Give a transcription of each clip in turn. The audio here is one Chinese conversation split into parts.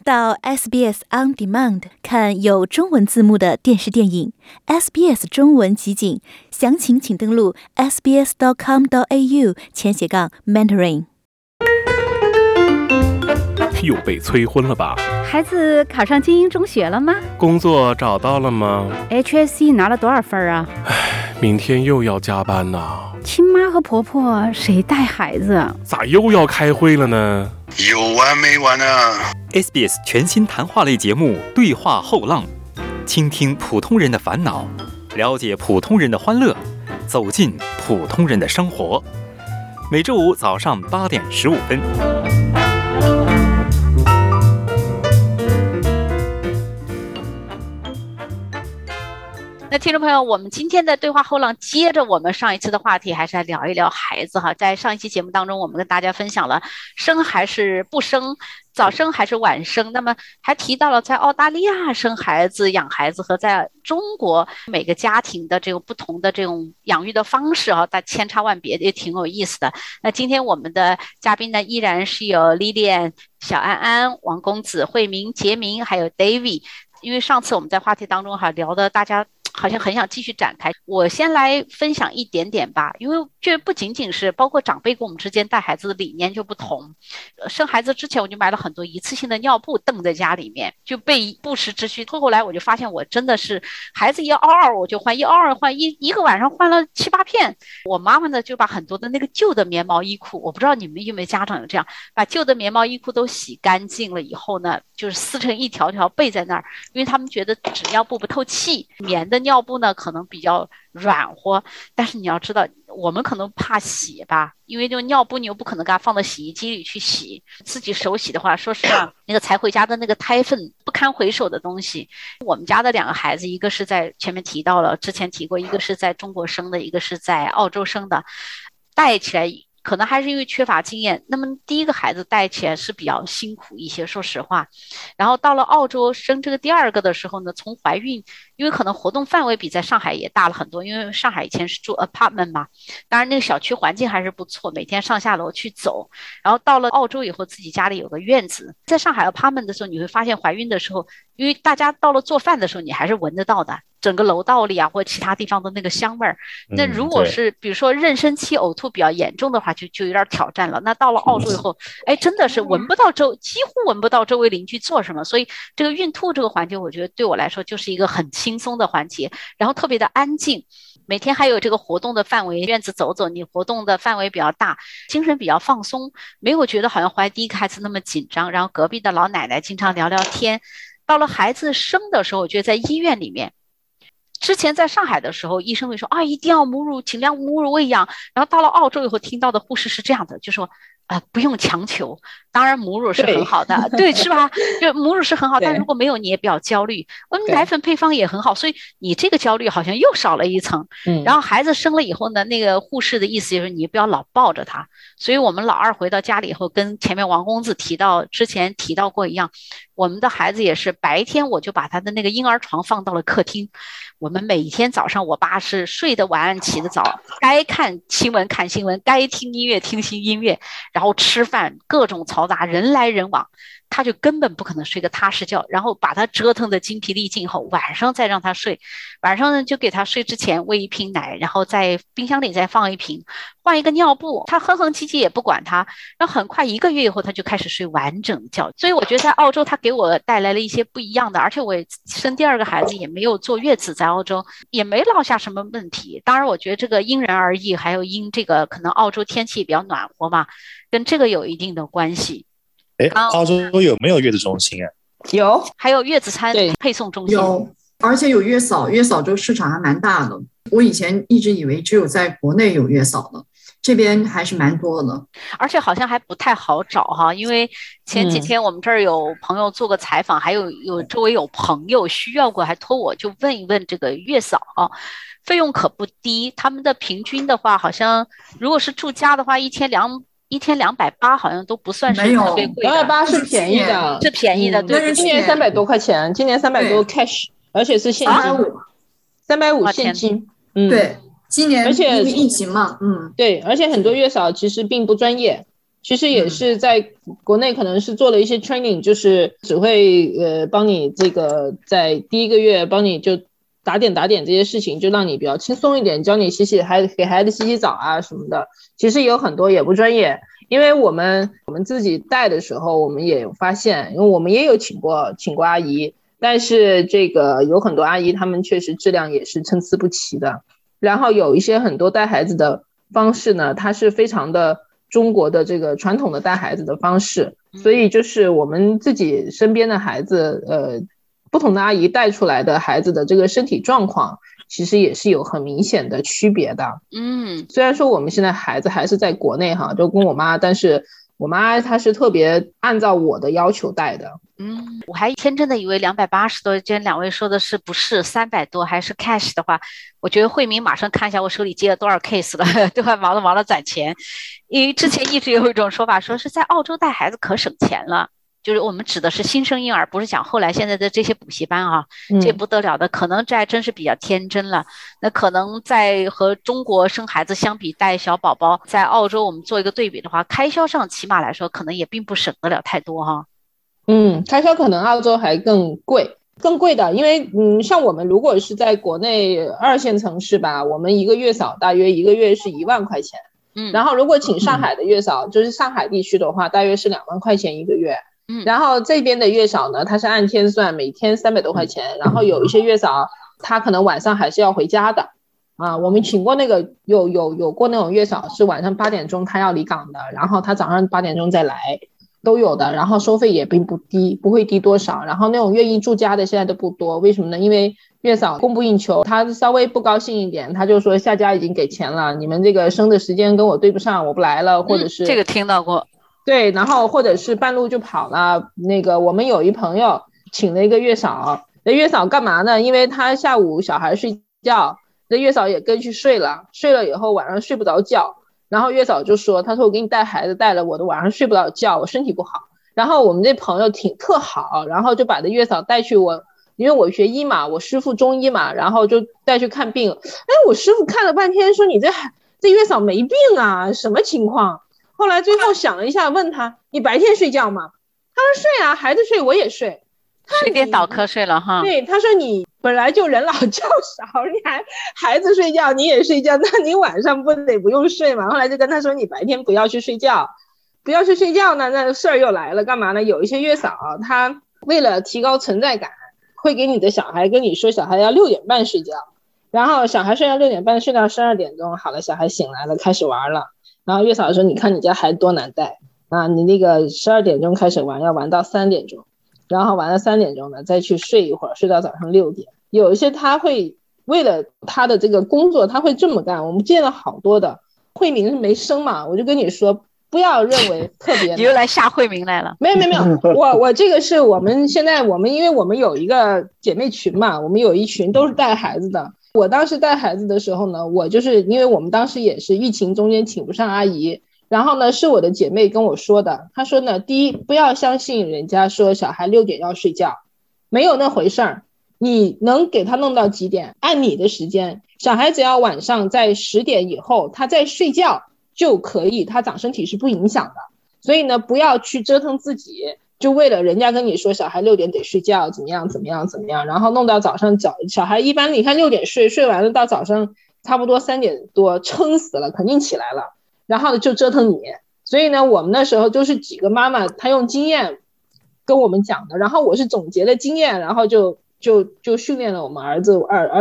到 SBS On Demand 看有中文字幕的电视电影 SBS 中文集锦，详情请登录 sbs.com.au/Mandarin。 又被催婚了吧？ 孩子考上精英中学了吗？ 工作找到了吗？ HSC 拿了多少分啊？ 明天又要加班呐。 亲妈和婆婆谁带孩子？ 咋又要开会了呢？ 有完没完啊？ SBS 全新谈话类节目《对话后浪》，倾听普通人的烦恼，了解普通人的欢乐，走进普通人的生活。每周五早上8点15分。 那听众朋友，我们今天的对话后浪接着我们上一次的话题，还是来聊一聊孩子哈。在上一期节目当中，我们跟大家分享了生还是不生，早生还是晚生，那么还提到了在澳大利亚生孩子、养孩子和在中国每个家庭的这个不同的这种养育的方式哈，但千差万别，也挺有意思的。那今天我们的嘉宾呢，依然是有 Lilian、小安安、王公子、慧明、杰明，还有 David。因为上次我们在话题当中聊的，大家好像很想继续展开，我先来分享一点点吧。因为这不仅仅是包括长辈跟我们之间带孩子的理念就不同。生孩子之前我就买了很多一次性的尿布蹬在家里面，就备不时之需。后来我就发现我真的是孩子一嗷嗷我就换，一嗷嗷换，一个晚上换了7、8片。我妈妈呢就把很多的那个旧的棉毛衣裤，我不知道你们有没有家长有这样，把旧的棉毛衣裤都洗干净了以后呢，就是撕成一条条备在那儿，因为他们觉得纸尿布不透气，棉的尿布呢可能比较软和，但是你要知道我们可能怕洗吧，因为这个尿布你又不可能给它放到洗衣机里去洗，自己手洗的话，说实话那个才回家的那个胎粪不堪回首的东西。我们家的2个孩子，一个是在前面提到了，之前提过，一个是在中国生的，一个是在澳洲生的，带起来可能还是因为缺乏经验，那么第一个孩子带起来是比较辛苦一些，说实话。然后到了澳洲生这个第2个的时候呢，从怀孕，因为可能活动范围比在上海也大了很多，因为上海以前是住 apartment 嘛，当然那个小区环境还是不错，每天上下楼去走。然后到了澳洲以后，自己家里有个院子，在上海 apartment 的时候，你会发现怀孕的时候，因为大家到了做饭的时候，你还是闻得到的。整个楼道里啊，或者其他地方的那个香味儿，那如果是比如说妊娠期呕吐比较严重的话，就有点挑战了。那到了澳洲以后，哎，真的是闻不到几乎闻不到周围邻居做什么，所以这个孕吐这个环节，我觉得对我来说就是一个很轻松的环节，然后特别的安静。每天还有这个活动的范围，院子走走，你活动的范围比较大，精神比较放松，没有觉得好像怀第一个孩子那么紧张。然后隔壁的老奶奶经常聊聊天。到了孩子生的时候，我觉得在医院里面。之前在上海的时候，医生会说啊，一定要母乳，尽量母乳喂养。然后到了澳洲以后，听到的护士是这样的，就说不用强求。当然母乳是很好的，对，是吧？就母乳是很好，但如果没有你也比较焦虑。我们奶粉配方也很好，所以你这个焦虑好像又少了一层。然后孩子生了以后呢，那个护士的意思就是你不要老抱着他。所以我们老2回到家里以后，跟前面王公子之前提到过一样，我们的孩子也是白天我就把他的那个婴儿床放到了客厅。我们每天早上，我爸是睡得晚起得早，该看新闻看新闻，该听音乐听新音乐，然后吃饭各种嘈杂，人来人往，他就根本不可能睡个踏实觉。然后把他折腾的精疲力尽后，晚上再让他睡。晚上呢就给他睡之前喂一瓶奶，然后在冰箱里再放一瓶，换一个尿布，他哼哼唧唧也不管他。然后很快1个月以后，他就开始睡完整的觉。所以我觉得在澳洲他给我带来了一些不一样的，而且我生第2个孩子也没有坐月子，在澳洲也没落下什么问题。当然我觉得这个因人而异，还有因这个可能澳洲天气比较暖和嘛，跟这个有一定的关系。 澳洲有没有月子中心啊？ 有， 还有月子餐配送中心， 有，而且有月嫂，月嫂这个市场还蛮大的。我以前一直以为只有在国内有月嫂的，这边还是蛮多的， 而且好像还不太好找哈。因为前几天我们这儿有朋友做个采访，还有周围有朋友需要过，还托我就问一问这个月嫂啊，费用可不低。他们的平均的话，好像如果是住家的话，一天280好像都不算是特别贵的。 280是便宜的， 是便宜的。对， 今年300多块钱，今年300多 cash， 而且是现金，350现金。 对，今年因为疫情嘛， 对，而且很多月嫂其实并不专业， 其实也是在国内可能是做了一些 training， 就是只会帮你这个在第一个月帮你就打点这些事情，就让你比较轻松一点，教你给孩子洗澡啊什么的。其实有很多也不专业，因为我们自己带的时候，我们也有发现，因为我们也有请过阿姨，但是这个有很多阿姨她们确实质量也是参差不齐的。然后有一些很多带孩子的方式呢，它是非常的中国的这个传统的带孩子的方式，所以就是我们自己身边的孩子不同的阿姨带出来的孩子的这个身体状况其实也是有很明显的区别的。虽然说我们现在孩子还是在国内哈，就跟我妈，但是我妈她是特别按照我的要求带的。 我还天真的以为280多，今天两位说的是不是300多还是 cash 的话，我觉得慧明马上看一下我手里接了多少 case 了，都快忙了攒钱。因为之前一直有一种说法说是在澳洲带孩子可省钱了，就是我们指的是新生婴儿，不是讲后来现在的这些补习班啊，这不得了的，可能这还真是比较天真了。那可能在和中国生孩子相比，带小宝宝在澳洲我们做一个对比的话，开销上起码来说可能也并不省得了太多哈。 开销可能澳洲还更贵的，因为像我们如果是在国内2线城市吧，我们一个月嫂大约一个月是1万块钱，然后如果请上海的月嫂，就是上海地区的话，大约是2万块钱一个月。然后这边的月嫂呢，它是按天算，每天300多块钱，然后有一些月嫂她可能晚上还是要回家的啊。我们请过那个有过那种月嫂是晚上8点钟她要离港的，然后她早上8点钟再来，都有的，然后收费也并不低，不会低多少。然后那种愿意住家的现在都不多，为什么呢？因为月嫂供不应求，她稍微不高兴一点，她就说下家已经给钱了，你们这个生的时间跟我对不上，我不来了，或者是这个听到过。 对，然后或者是半路就跑了。那个我们有一朋友请了一个月嫂，那月嫂干嘛呢？因为他下午小孩睡觉，那月嫂也跟去睡了以后晚上睡不着觉，然后月嫂就说，他说我给你带孩子带了，我的晚上睡不着觉，我身体不好。然后我们这朋友特好，然后就把这月嫂带去因为我学医嘛，我师傅中医嘛，然后就带去看病。我师傅看了半天说你这月嫂没病啊，什么情况？后来最后想了一下，问他你白天睡觉吗？他说睡啊，孩子睡我也睡。 睡颠倒瞌睡了哈。 对，他说你本来就人老觉少，你还孩子睡觉你也睡觉，那你晚上不用睡吗？后来就跟他说你白天不要去睡觉呢，那事儿又来了，干嘛呢？有一些月嫂他为了提高存在感，会给你的小孩跟你说小孩要6点半睡觉，然后小孩睡到6点半睡到12点钟，好了，小孩醒来了开始玩了。然后月嫂说你看你家孩子多难带啊，你那个12点钟开始玩，要玩到3点钟，然后玩到3点钟呢再去睡一会儿，睡到早上6点。有一些他会为了他的这个工作他会这么干，我们见了好多的。慧明是没生嘛，我就跟你说不要认为特别你又来吓慧明来了。 没有我这个是我们现在因为我们有一个姐妹群嘛，我们有一群都是带孩子的。我当时带孩子的时候呢，我就是因为我们当时也是疫情中间请不上阿姨，然后呢是我的姐妹跟我说的，她说呢，第一不要相信人家说小孩6点要睡觉，没有那回事儿，你能给他弄到几点按你的时间，小孩只要晚上在10点以后他在睡觉就可以，他长身体是不影响的。所以呢不要去折腾自己，就为了人家跟你说小孩6点得睡觉怎么样，然后弄到早上小孩一般你看6点睡完了到早上差不多3点多撑死了肯定起来了，然后就折腾你。所以呢我们那时候就是几个妈妈她用经验跟我们讲的，然后我是总结了经验，然后就训练了我们儿子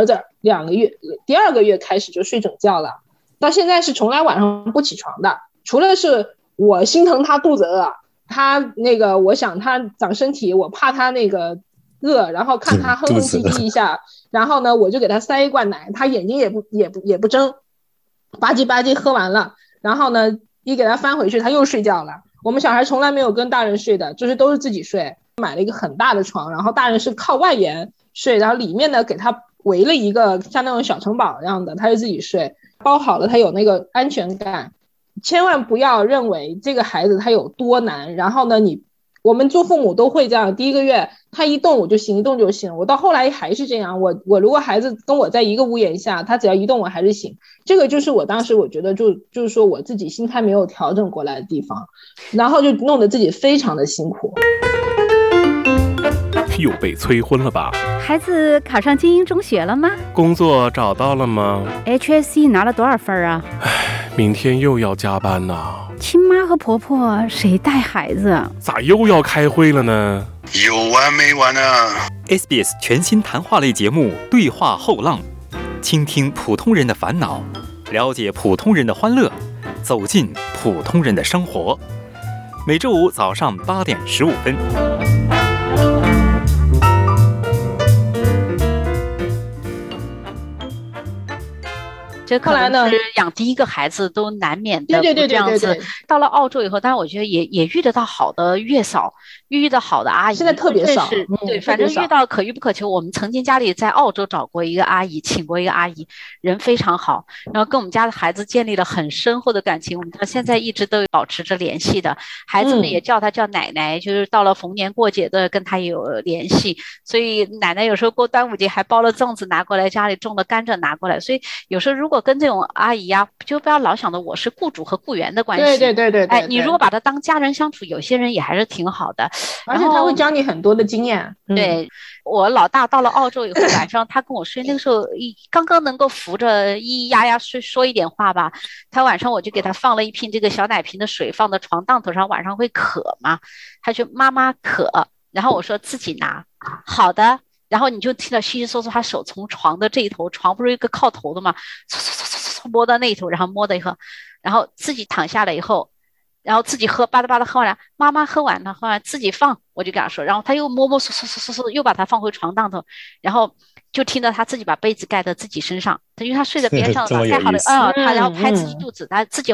2个月，第2个月开始就睡整觉了，到现在是从来晚上不起床的，除了是我心疼他肚子饿，他那个我想他长身体，我怕他那个饿，然后看他哼哼唧唧一下，然后呢我就给他塞一罐奶，他眼睛也不睁，吧唧吧唧喝完了，然后呢一给他翻回去他又睡觉了。我们小孩从来没有跟大人睡的，就是都是自己睡，买了一个很大的床，然后大人是靠外沿睡，然后里面呢给他围了一个像那种小城堡一样的，他就自己睡，包好了，他有那个安全感。千万不要认为这个孩子他有多难，然后呢我们做父母都会这样，第1个月他一动我就醒，一动就醒。我到后来还是这样，我如果孩子跟我在一个屋檐下，他只要一动我还是醒。这个就是我当时我觉得就是说我自己心态没有调整过来的地方，然后就弄得自己非常的辛苦。 又被催婚了吧？ 孩子考上精英中学了吗？ 工作找到了吗？ HSC 拿了多少分啊？ 明天又要加班呐。 亲妈和婆婆谁带孩子啊？ 咋又要开会了呢？ 有完没完啊？ SBS 全新谈话类节目《对话后浪》，倾听普通人的烦恼，了解普通人的欢乐，走进普通人的生活。每周五早上8点15分。 这可能是养第一个孩子都难免的这样子。到了澳洲以后，当然我觉得也遇得到好的月嫂，遇到好的阿姨， 现在特别少。 对，反正遇到可遇不可求。我们曾经家里在澳洲找过一个阿姨，请过一个阿姨，人非常好，然后跟我们家的孩子建立了很深厚的感情，我们到现在一直都保持着联系的。孩子们也叫她叫奶奶，就是到了逢年过节的跟她有联系。所以奶奶有时候过端午节还包了粽子拿过来，家里种的甘蔗拿过来。所以有时候如果跟这种阿姨呀，就不要老想的我是雇主和雇员的关系。 对。 哎，你如果把她当家人相处，有些人也还是挺好的， 而且他会教你很多的经验。 对，我老大到了澳洲以后，晚上他跟我睡，那个时候刚刚能够扶着咿咿呀呀睡说一点话吧。他晚上我就给他放了一瓶这个小奶瓶的水，放在床档头上，晚上会渴嘛，他就妈妈渴，然后我说自己拿，好的。然后你就听到稀稀嗦嗦，他手从床的这一头，床不是一个靠头的嘛，摸到那一头，然后摸到以后，然后自己躺下来以后，然后自己喝，吧嗒吧嗒喝完了，妈妈喝完了，喝完自己放，我就跟他说，然后他又摸摸索索，又把它放回床档头，然后就听到他自己把被子盖在自己身上，因为他睡在边上嘛，盖好了他然后拍自己肚子，他自己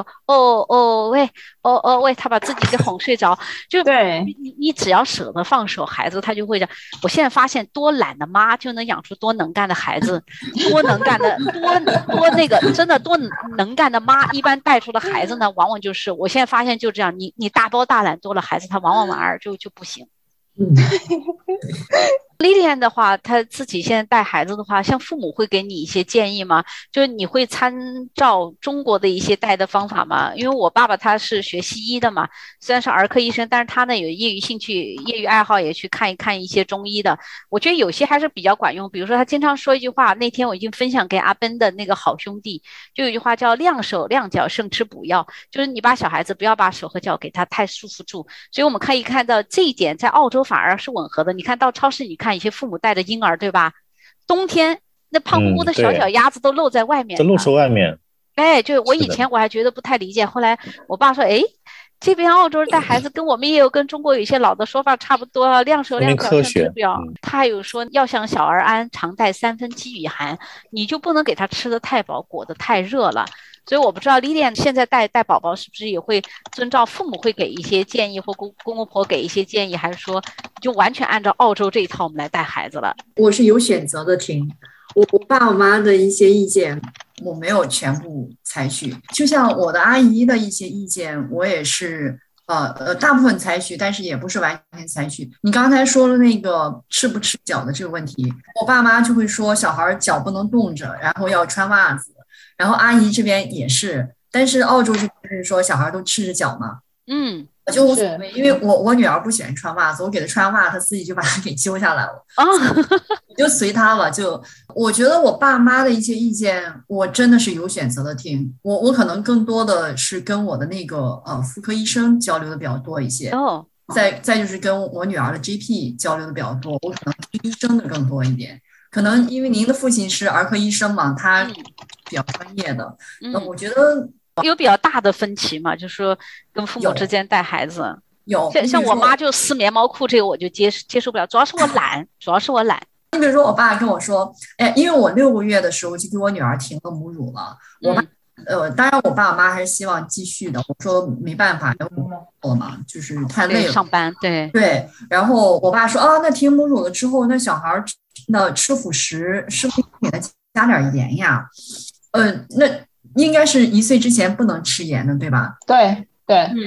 喂，他把自己给哄睡着。就对你只要舍得放手，孩子他就会这样。我现在发现，多懒的妈就能养出多能干的孩子，多能干的多那个真的多能干的妈，一般带出的孩子呢，往往就是我现在发现就这样，你大包大揽多了，孩子他往往玩儿就不行。Lilian 的话，她自己现在带孩子的话，像父母会给你一些建议吗？就是你会参照中国的一些带的方法吗？因为我爸爸他是学西医的嘛，虽然是儿科医生，但是他呢有业余兴趣、业余爱好，也去看一看一些中医的。我觉得有些还是比较管用。比如说他经常说一句话，那天我已经分享给阿奔的那个好兄弟，就有一句话叫亮手亮脚胜吃补药，就是你把小孩子不要把手和脚给他太束缚住。所以我们可以看到这一点在澳洲反而是吻合的。你看到超市，你看一些父母带着婴儿，对吧？冬天那胖乎乎的小脚丫子都露在外面， 都露出外面。 哎，就我以前我还觉得不太理解，后来我爸说，哎，这边澳洲带孩子跟我们也有跟中国有一些老的说法差不多，亮手亮脚胜吃补药。他还有说要想小儿安，常带3分饥与寒，你就不能给他吃的太饱，裹得太热了。所以我不知道Lilian现在带宝宝是不是也会遵照父母会给一些建议，或公公婆给一些建议，还是说就完全按照澳洲这一套我们来带孩子了？ 我是有选择的听，我爸我妈的一些意见我没有全部采取，就像我的阿姨的一些意见我也是大部分采取，但是也不是完全采取。你刚才说了那个吃不吃脚的这个问题，我爸妈就会说小孩脚不能冻着，然后要穿袜子，然后阿姨这边也是，但是澳洲这边是说小孩都赤着脚嘛，我就无所谓，因为我女儿不喜欢穿袜子，我给她穿袜，她自己就把它给揪下来了，我就随她了。就我觉得我爸妈的一些意见，我真的是有选择的听，我可能更多的是跟我的那个妇科医生交流的比较多一些，再就是跟我女儿的 GP 交流的比较多，我可能医生的更多一点。可能因为您的父亲是儿科医生嘛，他比较专业的，我觉得有比较大的分歧嘛，就是说跟父母之间带孩子有像我妈就撕棉毛裤，这个我就接受不了，主要是我懒。 你比如说我爸跟我说，哎，因为我6个月的时候就给我女儿停了母乳了，我妈当然我爸我妈还是希望继续的，我说没办法，了嘛，就是太累了， 上班，对， 然后我爸说那停母乳了之后，那小孩那吃辅食是不是给他加点盐呀？那应该是1岁之前不能吃盐的，对吧？ 对，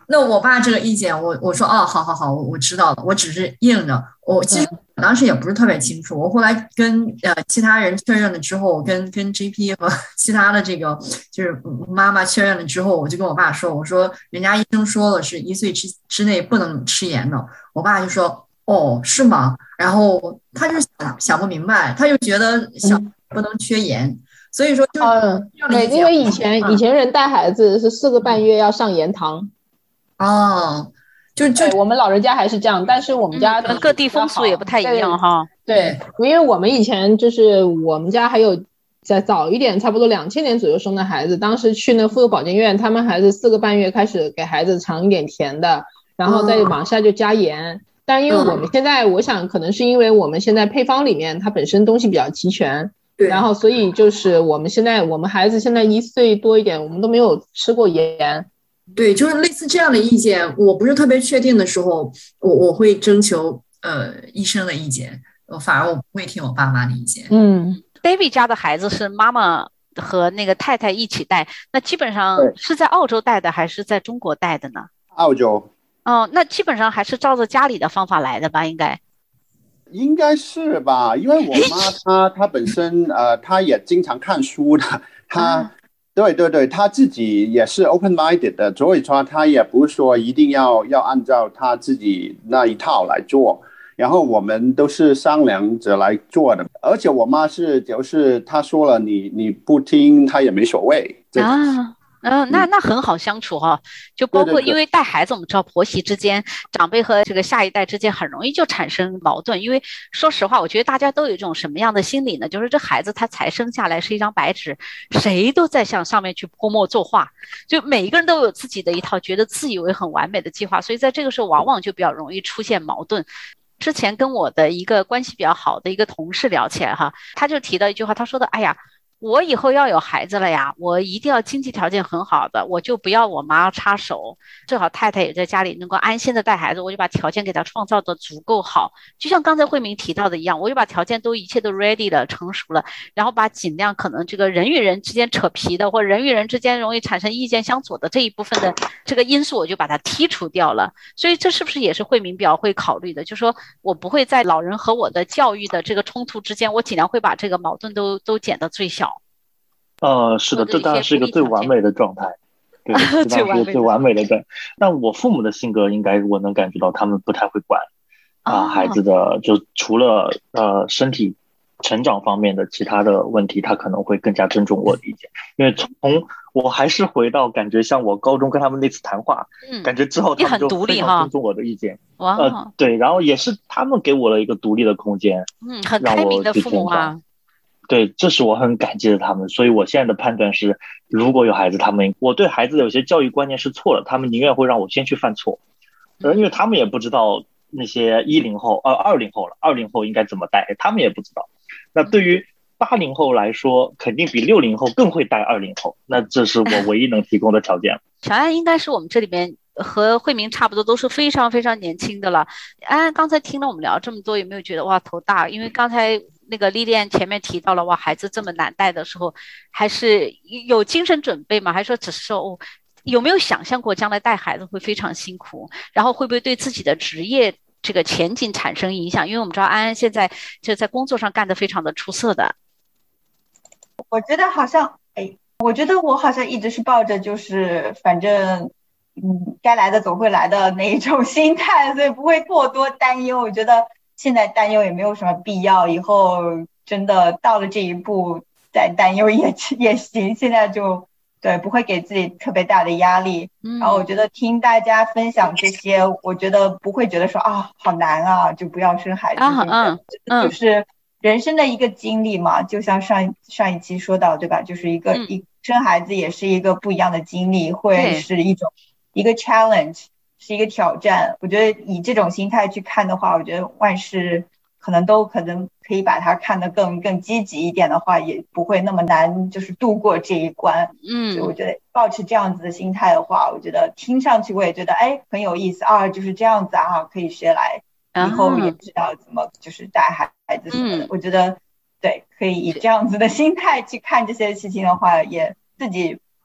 那我爸这个意见，我说哦，好好好，我知道了，我只是应着。我其实我当时也不是特别清楚，我后来跟其他人确认了之后，跟 GP 和其他的这个就是妈妈确认了之后，我就跟我爸说，我说人家医生说了是1岁之内不能吃盐的。我爸就说哦，是吗？然后他就想不明白，他就觉得小孩不能缺盐。所以说就对，因为以前人带孩子是4个半月要上盐堂。 哦，就我们老人家还是这样，但是我们家各地风俗也不太一样哈。 对，因为我们以前就是我们家还有再早一点，差不多2000年左右生的孩子，当时去那妇幼保健院，他们还是4个半月开始给孩子尝一点甜的，然后再往下就加盐。但因为我们现在，我想可能是因为我们现在配方里面它本身东西比较齐全。然后所以就是我们孩子现在1岁多一点，我们都没有吃过盐。 对，就是类似这样的意见，我不是特别确定的时候，我会征求医生的意见，反而我不会听我爸妈的意见。 David 家的孩子是妈妈和那个太太一起带，那基本上是在澳洲带的还是在中国带的呢？ 澳洲。 哦，那基本上还是照着家里的方法来的吧？ 应该是吧，因为我妈她本身她也经常看书的，对，她自己也是 open minded 的，所以说她也不是说一定要按照她自己那一套来做，然后我们都是商量着来做的，而且我妈就是她说了你不听她也没所谓啊。那很好相处哈，就包括因为带孩子，我们知道婆媳之间、长辈和这个下一代之间很容易就产生矛盾。因为说实话，我觉得大家都有一种什么样的心理呢？就是这孩子他才生下来是一张白纸，谁都在向上面去泼墨作画，就每一个人都有自己的一套觉得自以为很完美的计划，所以在这个时候往往就比较容易出现矛盾。之前跟我的一个关系比较好的一个同事聊起来哈，他就提到一句话，他说的，哎呀，我以后要有孩子了呀，我一定要经济条件很好的，我就不要我妈插手，最好太太也在家里能够安心的带孩子，我就把条件给她创造的足够好。就像刚才慧明提到的一样，我就把条件一切都 ready 了，成熟了，然后把尽量可能这个人与人之间扯皮的，或者人与人之间容易产生意见相左的这一部分的这个因素，我就把它剔除掉了。所以这是不是也是慧明比较会考虑的？就是说我不会在老人和我的教育的这个冲突之间，我尽量会把这个矛盾都减到最小。 是的，这当然是一个最完美的状态，对，这当然是最完美的状态。但我父母的性格应该我能感觉到，他们不太会管孩子的，就除了身体成长方面的其他的问题，他可能会更加尊重我的意见。因为我还是回到感觉像我高中跟他们那次谈话，感觉之后他们就非常尊重我的意见。对，然后也是他们给我了一个独立的空间， 很开明的父母啊。 对，这是我很感激的他们，所以我现在的判断是，如果有孩子，我对孩子的有些教育观念是错的，他们宁愿会让我先去犯错，因为他们也不知道那些20后、20后了，20后应该怎么带，他们也不知道。那对于80后来说，肯定比60后更会带20后，那这是我唯一能提供的条件。 小安应该是我们这里边和慧明差不多，都是非常非常年轻的了。安安刚才听了我们聊这么多，有没有觉得哇头大？因为刚才那个丽莲前面提到了，哇，孩子这么难带的时候，还是有精神准备吗？还是说只是说有没有想象过将来带孩子会非常辛苦，然后会不会对自己的职业这个前景产生影响？因为我们知道安安现在就在工作上干得非常的出色的。 我觉得好像，我觉得我好像一直是抱着就是反正该来的总会来的那一种心态，所以不会过多担忧。我觉得现在担忧也没有什么必要，以后真的到了这一步再担忧也行。现在就对，不会给自己特别大的压力。然后我觉得听大家分享这些，我觉得不会觉得说好难啊，就不要生孩子。就是人生的一个经历嘛，就像上一期说到，对吧？就是一生孩子也是一个不一样的经历，会是一个 challenge， 是一个挑战。我觉得以这种心态去看的话，我觉得万事可能可以把它看得更积极一点的话，也不会那么难，就是度过这一关。所以我觉得抱持这样子的心态的话，我觉得听上去我也觉得很有意思啊，就是这样子啊，可以学来，以后也知道怎么就是带孩子什么的。我觉得对，可以以这样子的心态去看这些事情的话，也自己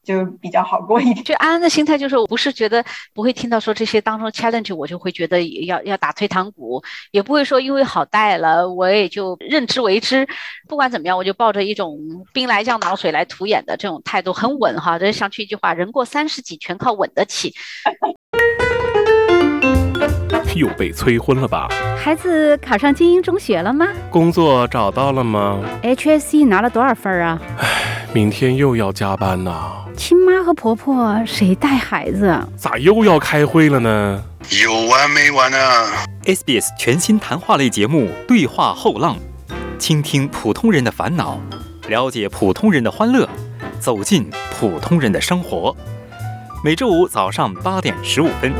就比较好过一点。 就安安的心态就是，我不是觉得不会听到说这些当中 challenge， 我就会觉得要打退堂鼓，也不会说因为好带了我也就认之为之。不管怎么样，我就抱着一种兵来将挡水来土掩的这种态度，很稳哈。这想起一句话，人过30几全靠稳得起。 又被催婚了吧？ 孩子考上精英中学了吗？ 工作找到了吗？ HSC 拿了多少分啊？ 明天又要加班呐。 亲妈和婆婆谁带孩子？ 咋又要开会了呢？ 有完没完啊 SBS 全新谈话类节目《对话后浪》，倾听普通人的烦恼，了解普通人的欢乐，走进普通人的生活。每周五早上8点15分。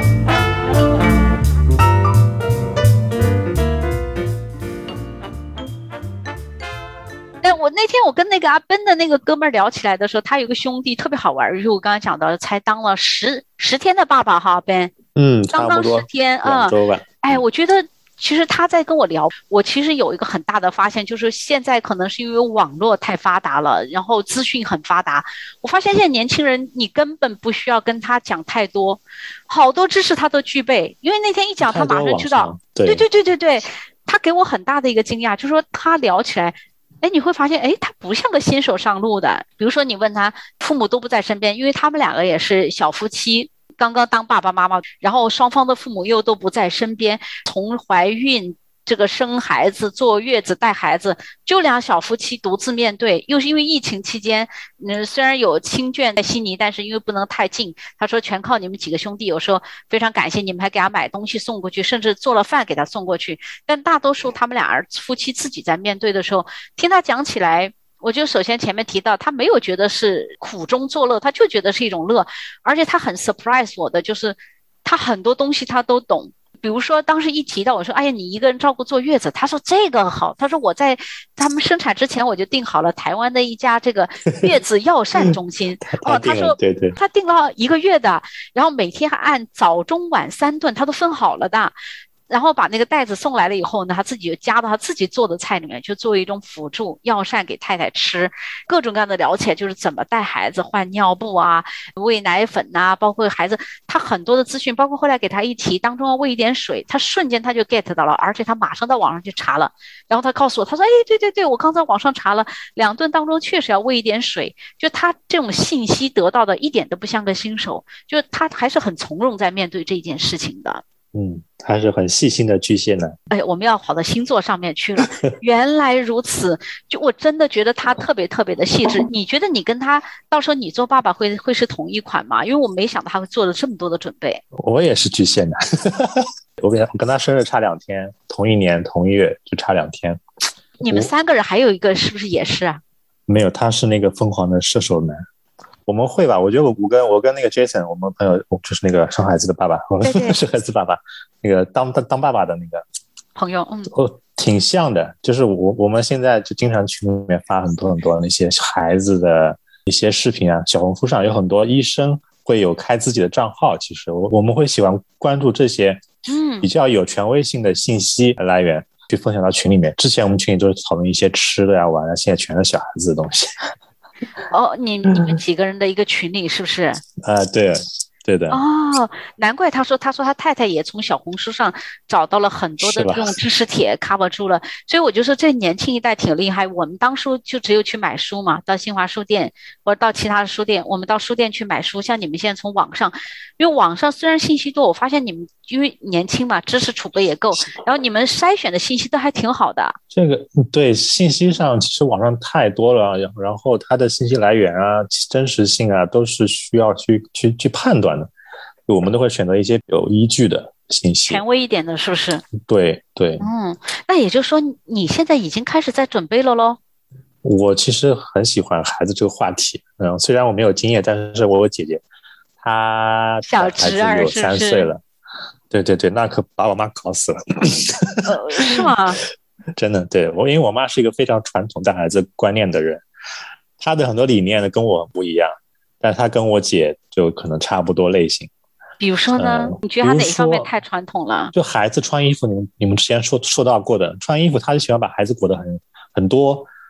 我那天我跟那个阿奔的那个哥们儿聊起来的时候，他有个兄弟特别好玩，就是我刚刚讲到才当了十天的爸爸哈，阿奔，刚刚10天啊，哎，我觉得其实他在跟我聊，我其实有一个很大的发现，就是现在可能是因为网络太发达了，然后资讯很发达，我发现现在年轻人你根本不需要跟他讲太多，好多知识他都具备，因为那天一讲他马上知道，对，他给我很大的一个惊讶，就是说他聊起来。哎，你会发现，哎，他不像个新手上路的。比如说，你问他父母都不在身边，因为他们两个也是小夫妻，刚刚当爸爸妈妈，然后双方的父母又都不在身边，从怀孕这个生孩子、坐月子、带孩子，就两小夫妻独自面对，又是因为疫情期间，虽然有亲眷在悉尼，但是因为不能太近，他说全靠你们几个兄弟，有时候非常感谢你们，还给他买东西送过去，甚至做了饭给他送过去。但大多数他们俩夫妻自己在面对的时候，听他讲起来，我就首先前面提到，他没有觉得是苦中作乐，他就觉得是一种乐，而且他很 surprise 我的，就是他很多东西他都懂。比如说当时一提到我说，哎呀，你一个人照顾坐月子，他说这个好，他说我在他们生产之前我就订好了台湾的一家这个月子药膳中心哦，他说他订了1个月的，然后每天还按早中晚3顿他都分好了的，然后把那个袋子送来了以后呢，他自己就加到他自己做的菜里面，就作为一种辅助药膳给太太吃，各种各样的了解，就是怎么带孩子换尿布啊，喂奶粉啊，包括孩子他很多的资讯，包括后来给他一提当中要喂一点水，他瞬间他就 get 到了，而且他马上到网上去查了，然后他告诉我，他说，哎，对，我刚才网上查了，2顿当中确实要喂一点水，就他这种信息得到的一点都不像个新手，就他还是很从容在面对这件事情的。 还是很细心的巨蟹男。 哎，我们要跑到星座上面去了。原来如此，就我真的觉得他特别特别的细致。你觉得你跟他到时候你做爸爸会是同一款吗？因为我没想到他会做了这么多的准备。 我也是巨蟹男，我跟他生日差2天，同一年同一月就差2天。 你们3个人还有一个是不是也是啊？ 没有，他是那个疯狂的射手男。我们会吧，我觉得我跟那个 Jason， 我们朋友就是那个生孩子的爸爸，生孩子爸爸，那个当爸爸的那个朋友， 挺像的。就是我们现在就经常群里面发很多那些孩子的一些视频啊，小红书上有很多医生会有开自己的账号，其实我们会喜欢关注这些比较有权威性的信息来源，去分享到群里面。之前我们群里都是讨论一些吃的呀、玩的，现在全是小孩子的东西。 哦，你们几个人的一个群里是不是？ 对的。 哦，难怪他说他太太也从小红书上找到了很多的这种知识帖 cover 住了，所以我就说这年轻一代挺厉害。我们当初就只有去买书嘛，到新华书店或者到其他的书店，我们到书店去买书。像你们现在从网上，因为网上虽然信息多，我发现你们因为年轻嘛，知识储备也够，然后你们筛选的信息都还挺好的。 这个对，信息上其实网上太多了，然后它的信息来源啊、真实性啊，都是需要去判断的。我们都会选择一些有依据的信息， 权威一点的，是不是？ 对。 那也就是说你现在已经开始在准备了咯？ 我其实很喜欢孩子这个话题，虽然我没有经验，但是我有姐姐，她小侄儿有3岁了，对，那可把我妈搞死了。 是吗？ 真的，对，因为我妈是一个非常传统带孩子观念的人，她的很多理念呢跟我不一样，但是她跟我姐就可能差不多类型。 比如说呢，你觉得她哪一方面太传统了？ 就孩子穿衣服，你们之前说到过的，穿衣服她就喜欢把孩子裹得很多，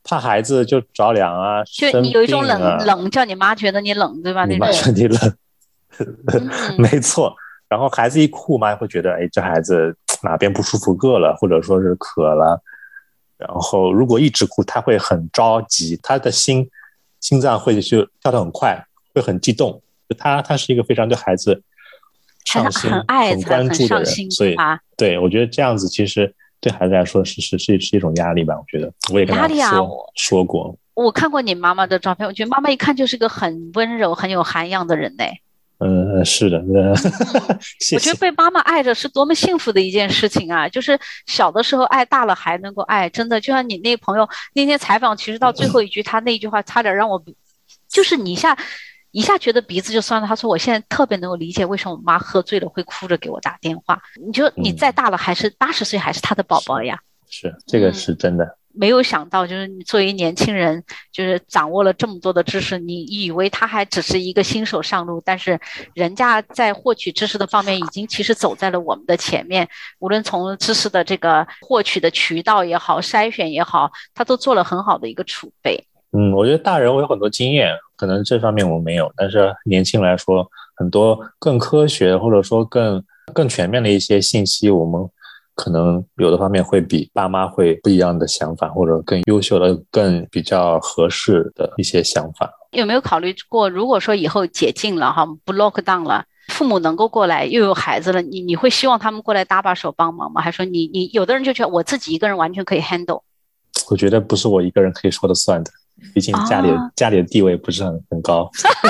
怕孩子就着凉啊， 就你有一种生病啊冷，叫你妈觉得你冷，对吧？ 你妈觉得你冷，没错。然后孩子一哭，妈会觉得，哎，这孩子哪边不舒服饿了，或者说是渴了。然后如果一直哭，他会很着急，他的心脏会就跳得很快，会很激动。他是一个非常对孩子上心、很关注的人，所以对我觉得这样子其实对孩子来说是一种压力吧。我觉得我也跟他说过。 我看过你妈妈的照片，我觉得妈妈一看就是个很温柔、很有涵养的人呢。 是的，谢谢。 我觉得被妈妈爱着是多么幸福的一件事情啊！就是小的时候爱，大了还能够爱，真的就像你那朋友那天采访，其实到最后一句，他那句话差点让我，就是你一下觉得鼻子就酸了。他说我现在特别能够理解为什么我妈喝醉了会哭着给我打电话。你再大了还是80岁还是他的宝宝呀？ 是这个是真的。 没有想到，就是你作为年轻人，就是掌握了这么多的知识，你以为他还只是一个新手上路，但是人家在获取知识的方面已经其实走在了我们的前面，无论从知识的这个获取的渠道也好，筛选也好，他都做了很好的一个储备。 我觉得大人我有很多经验，可能这方面我没有，但是年轻来说，很多更科学或者说更全面的一些信息，我们可能有的方面会比爸妈会不一样的想法，或者更优秀的、更比较合适的一些想法。 有没有考虑过，如果说以后解禁了哈，不 lock down 了，父母能够过来，又有孩子了，你会希望他们过来搭把手帮忙吗？还是说你有的人就觉得我自己一个人完全可以 handle？ 我觉得不是我一个人可以说了算的，毕竟家里的地位不是很高。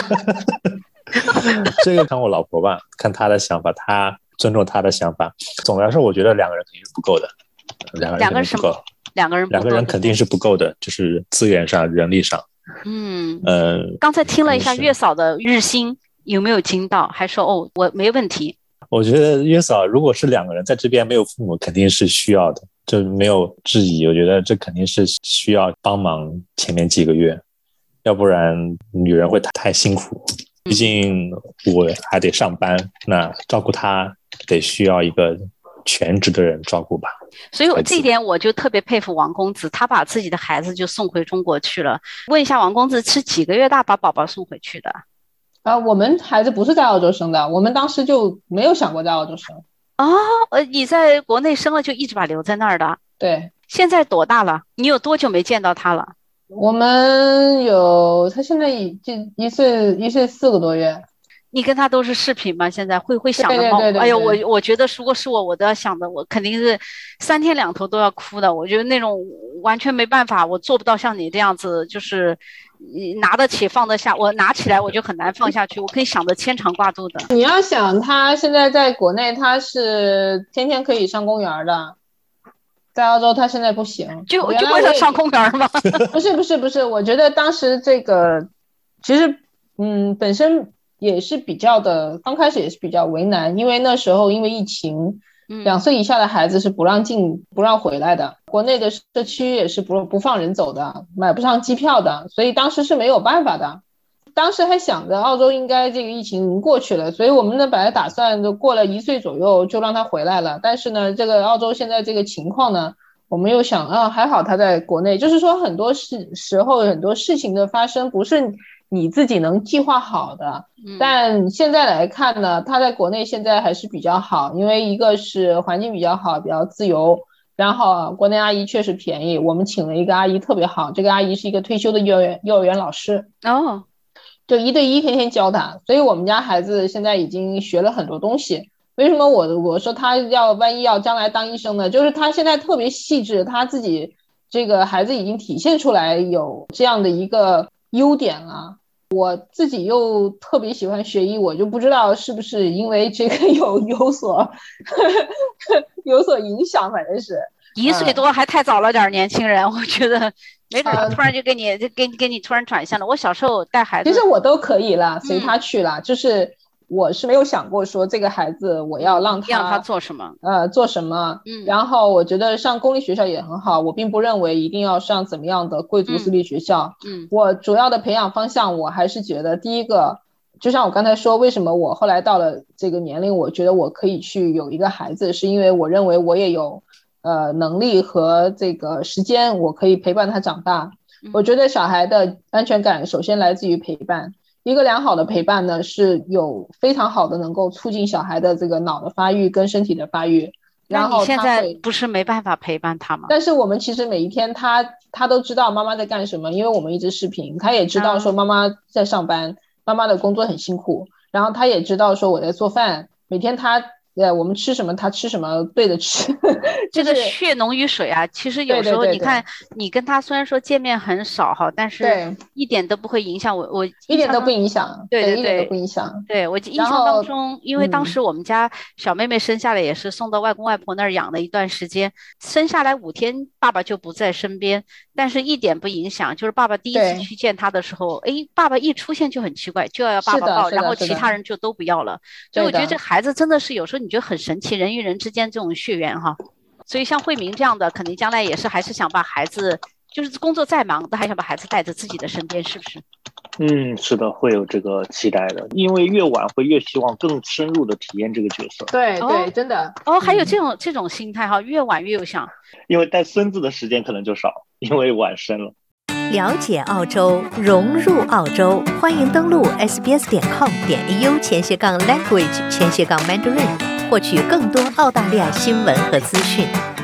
这个看我老婆吧，看她的想法，她尊重他的想法。总的来说，我觉得2个人肯定是不够的，两个人肯定是不够的，就是资源上、人力上。 刚才听了一下月嫂的日薪，有没有惊到？还说我没问题。 我觉得月嫂如果是2个人在这边没有父母，肯定是需要的，这没有质疑。我觉得这肯定是需要帮忙前面几个月，要不然女人会太辛苦。毕竟我还得上班，那照顾他得需要一个全职的人照顾吧。 所以这一点我就特别佩服王公子，他把自己的孩子就送回中国去了。问一下王公子，是几个月大把宝宝送回去的？ 我们孩子不是在澳洲生的，我们当时就没有想过在澳洲生。 你在国内生了就一直把留在那儿的？ 对。 现在多大了？你有多久没见到他了？ 我们他现在已经1岁4个多月。 你跟他都是视频吗？现在会想的吗？ 对， 哎呦，我觉得如果是我都要想的，我肯定是3天2头都要哭的。我觉得那种完全没办法，我做不到像你这样子，就是拿得起放得下。我拿起来我就很难放下去，我可以想得牵肠挂肚的。 你要想他现在在国内，他是天天可以上公园的。在澳洲他现在不行， 就为了上公园吗？ 不是，我觉得当时这个其实本身也是比较的，刚开始也是比较为难，因为那时候因为疫情，2岁以下的孩子是不让进不让回来的，国内的社区也是不放人走的，买不上机票的，所以当时是没有办法的。当时还想着澳洲应该这个疫情已经过去了，所以我们呢本来打算就过了1岁左右就让他回来了。但是呢，这个澳洲现在这个情况呢，我们又想还好他在国内，就是说很多时候很多事情的发生不是你自己能计划好的。但现在来看呢，他在国内现在还是比较好，因为一个是环境比较好，比较自由，然后国内阿姨确实便宜，我们请了一个阿姨特别好，这个阿姨是一个退休的幼儿园老师。就1对1天天教他，所以我们家孩子现在已经学了很多东西。为什么我说他万一要将来当医生呢？就是他现在特别细致，他自己这个孩子已经体现出来有这样的一个优点了。我自己又特别喜欢学医，我就不知道是不是因为这个有所影响，反正是 1岁多还太早了点，年轻人，我觉得没准突然就给你突然转向了。我小时候带孩子， 其实我都可以了，随他去了，就是我是没有想过说这个孩子我要让他做什么， 做什么。然后我觉得上公立学校也很好，我并不认为一定要上怎么样的贵族私立学校。我主要的培养方向，我还是觉得第一个，就像我刚才说，为什么我后来到了这个年龄，我觉得我可以去有一个孩子，是因为我认为我也有能力和这个时间，我可以陪伴他长大。 我觉得小孩的安全感首先来自于陪伴，一个良好的陪伴呢，是有非常好的能够促进小孩的这个脑的发育跟身体的发育。然后那你现在不是没办法陪伴他吗？ 但是我们其实每一天他都知道妈妈在干什么，因为我们一直视频，他也知道说妈妈在上班，妈妈的工作很辛苦，然后他也知道说我在做饭，每天我们吃什么他吃什么对着吃这个血浓于水啊。其实有时候你看你跟他虽然说见面很少哈，但是一点都不会影响我一点都不影响， 对一点都不影响。 对，我印象当中，因为当时我们家小妹妹生下来也是送到外公外婆那儿养了一段时间，生下来5天爸爸就不在身边，但是一点不影响，就是爸爸第一次去见他的时候，爸爸一出现就很奇怪，就要爸爸抱，然后其他人就都不要了。所以我觉得这孩子真的是有时候你觉得很神奇，人与人之间这种血缘哈。所以像慧明这样的，肯定将来也是还是想把孩子，就是工作再忙都还想把孩子带在自己的身边，是不是？ 是的，会有这个期待的，因为越晚会越希望更深入的体验这个角色。 对，真的。 还有这种心态哈，越晚越有想。 因为带孙子的时间可能就少，因为晚生了。 了解澳洲，融入澳洲，欢迎登录 sbs.com.au/language/Mandarin，获取更多澳大利亚新闻和资讯。